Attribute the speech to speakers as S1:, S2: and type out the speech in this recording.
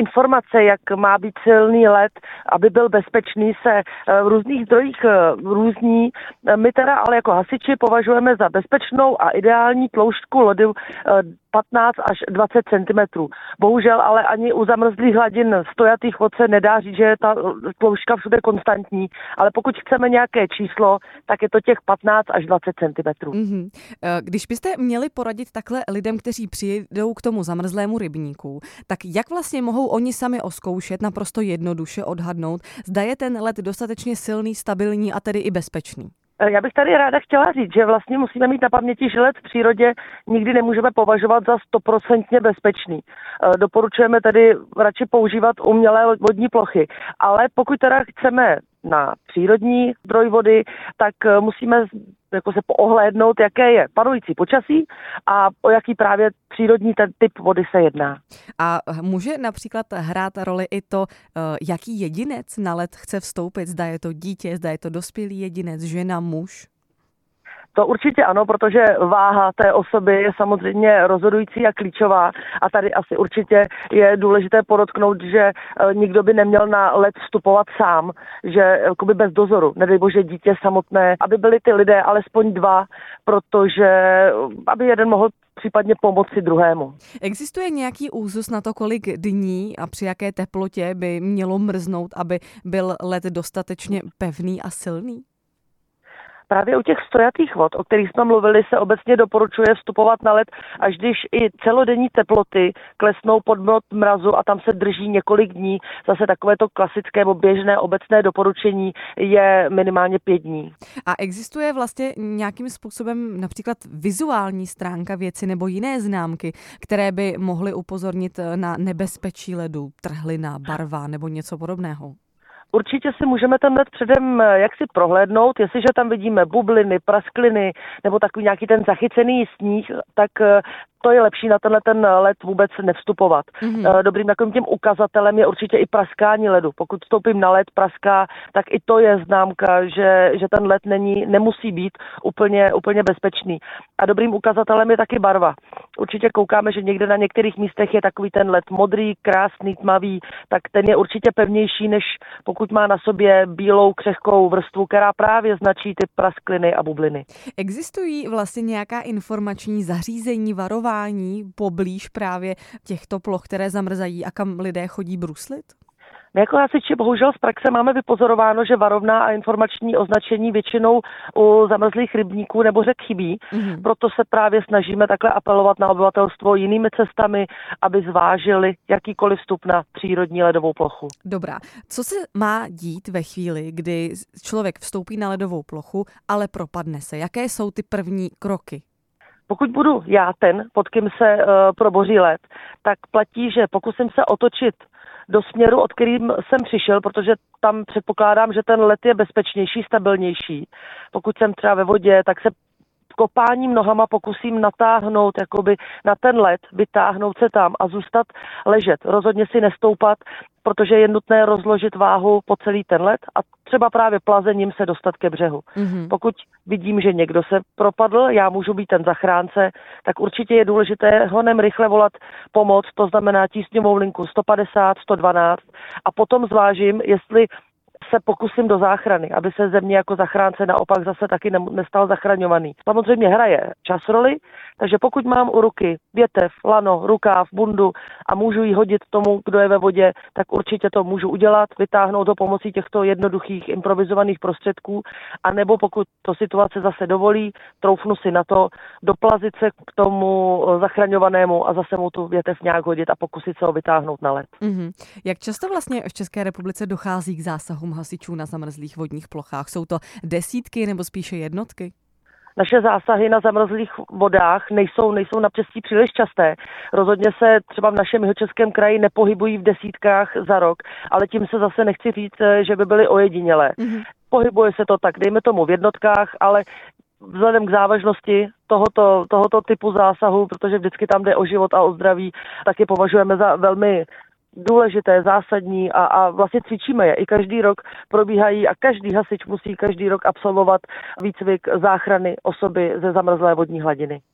S1: informace, jak má být silný led, aby byl bezpečný, se v různých zdrojích různí. My teda ale jako hasiči považujeme za bezpečnou a ideální tloušťku ledu 15 až 20 cm. Bohužel ale ani u zamrzlých hladin stojatých vod se nedá říct, že je ta tloušťka všude konstantní, ale pokud chceme nějaké číslo, tak je to těch 15 až 20 cm.
S2: Mm-hmm. Když byste měli poradit takhle lidem, kteří přijedou k tomu zamrzlému rybníku, tak jak vlastně mohou oni sami oskoušet, naprosto jednoduše odhadnout, zda je ten led dostatečně silný, stabilní a tedy i bezpečný?
S1: Já bych tady ráda chtěla říct, že vlastně musíme mít na paměti, že led v přírodě nikdy nemůžeme považovat za 100% bezpečný. Doporučujeme tedy radši používat umělé vodní plochy, ale pokud teda chceme na přírodní zdroj vody, tak musíme se poohlédnout, jaké je panující počasí a o jaký právě přírodní ten typ vody se jedná.
S2: A může například hrát roli i to, jaký jedinec na led chce vstoupit? Zda je to dítě, zda je to dospělý jedinec, žena, muž?
S1: To určitě ano, protože váha té osoby je samozřejmě rozhodující a klíčová a tady asi určitě je důležité podotknout, že nikdo by neměl na led vstupovat sám, že jakoby bez dozoru, nedej bože dítě samotné, aby byli ty lidé alespoň dva, protože aby jeden mohl případně pomoci druhému.
S2: Existuje nějaký úzus na to, kolik dní a při jaké teplotě by mělo mrznout, aby byl led dostatečně pevný a silný?
S1: Právě u těch stojatých vod, o kterých jsme mluvili, se obecně doporučuje vstupovat na led, až když i celodenní teploty klesnou pod bod mrazu a tam se drží několik dní. Zase takovéto klasické nebo běžné obecné doporučení je minimálně 5 dní.
S2: A existuje vlastně nějakým způsobem například vizuální stránka věci nebo jiné známky, které by mohly upozornit na nebezpečí ledu, trhlina, barva nebo něco podobného?
S1: Určitě si můžeme ten led předem jaksi prohlédnout, jestliže tam vidíme bubliny, praskliny nebo takový nějaký ten zachycený sníh, tak to je lepší na ten led vůbec nevstupovat. Dobrým takovým tím ukazatelem je určitě i praskání ledu. Pokud vstoupím na led, praská, tak i to je známka, že ten led nemusí být úplně bezpečný. A dobrým ukazatelem je taky barva. Určitě koukáme, že někde na některých místech je takový ten led modrý, krásný, tmavý, tak ten je určitě pevnější, než pokud má na sobě bílou křehkou vrstvu, která právě značí ty praskliny a bubliny.
S2: Existují vlastně nějaká informační zařízení, varování poblíž právě těchto ploch, které zamrzají a kam lidé chodí bruslit?
S1: My jako hasiči bohužel z praxe máme vypozorováno, že varovná a informační označení většinou u zamrzlých rybníků nebo řek chybí. Proto se právě snažíme takhle apelovat na obyvatelstvo jinými cestami, aby zvážili jakýkoliv vstup na přírodní ledovou plochu.
S2: Dobrá. Co se má dít ve chvíli, kdy člověk vstoupí na ledovou plochu, ale propadne se? Jaké jsou ty první kroky?
S1: Pokud budu já ten, pod kým se proboří led, tak platí, že pokusím se otočit do směru, od kterým jsem přišel, protože tam předpokládám, že ten led je bezpečnější, stabilnější. Pokud jsem třeba ve vodě, tak se kopáním nohama pokusím natáhnout jakoby na ten led, vytáhnout se tam a zůstat ležet. Rozhodně si nestoupat, protože je nutné rozložit váhu po celý ten led a třeba právě plazením se dostat ke břehu. Pokud vidím, že někdo se propadl, já můžu být ten zachránce, tak určitě je důležité honem rychle volat pomoc, to znamená tísňovou linku 150, 112 a potom zvážím, jestli se pokusím do záchrany, aby se ze mě jako zachránce naopak zase taky nestal zachraňovaný. Samozřejmě hraje čas roli, takže pokud mám u ruky větev, lano, rukáv, bundu a můžu ji hodit tomu, kdo je ve vodě, tak určitě to můžu udělat, vytáhnout to pomocí těchto jednoduchých improvizovaných prostředků, a nebo pokud to situace zase dovolí, troufnu si na to doplazit se k tomu zachraňovanému a zase mu tu větev nějak hodit a pokusit se ho vytáhnout na led.
S2: Jak často vlastně v České republice dochází k zásahům hasičů na zamrzlých vodních plochách? Jsou to desítky nebo spíše jednotky?
S1: Naše zásahy na zamrzlých vodách nejsou naštěstí příliš časté. Rozhodně se třeba v našem Jihočeském kraji nepohybují v desítkách za rok, ale tím se zase nechci říct, že by byly ojedinělé. Pohybuje se to tak, dejme tomu v jednotkách, ale vzhledem k závažnosti tohoto typu zásahu, protože vždycky tam jde o život a o zdraví, taky považujeme za velmi důležité, zásadní a vlastně cvičíme je. I každý rok probíhají a každý hasič musí každý rok absolvovat výcvik záchrany osoby ze zamrzlé vodní hladiny.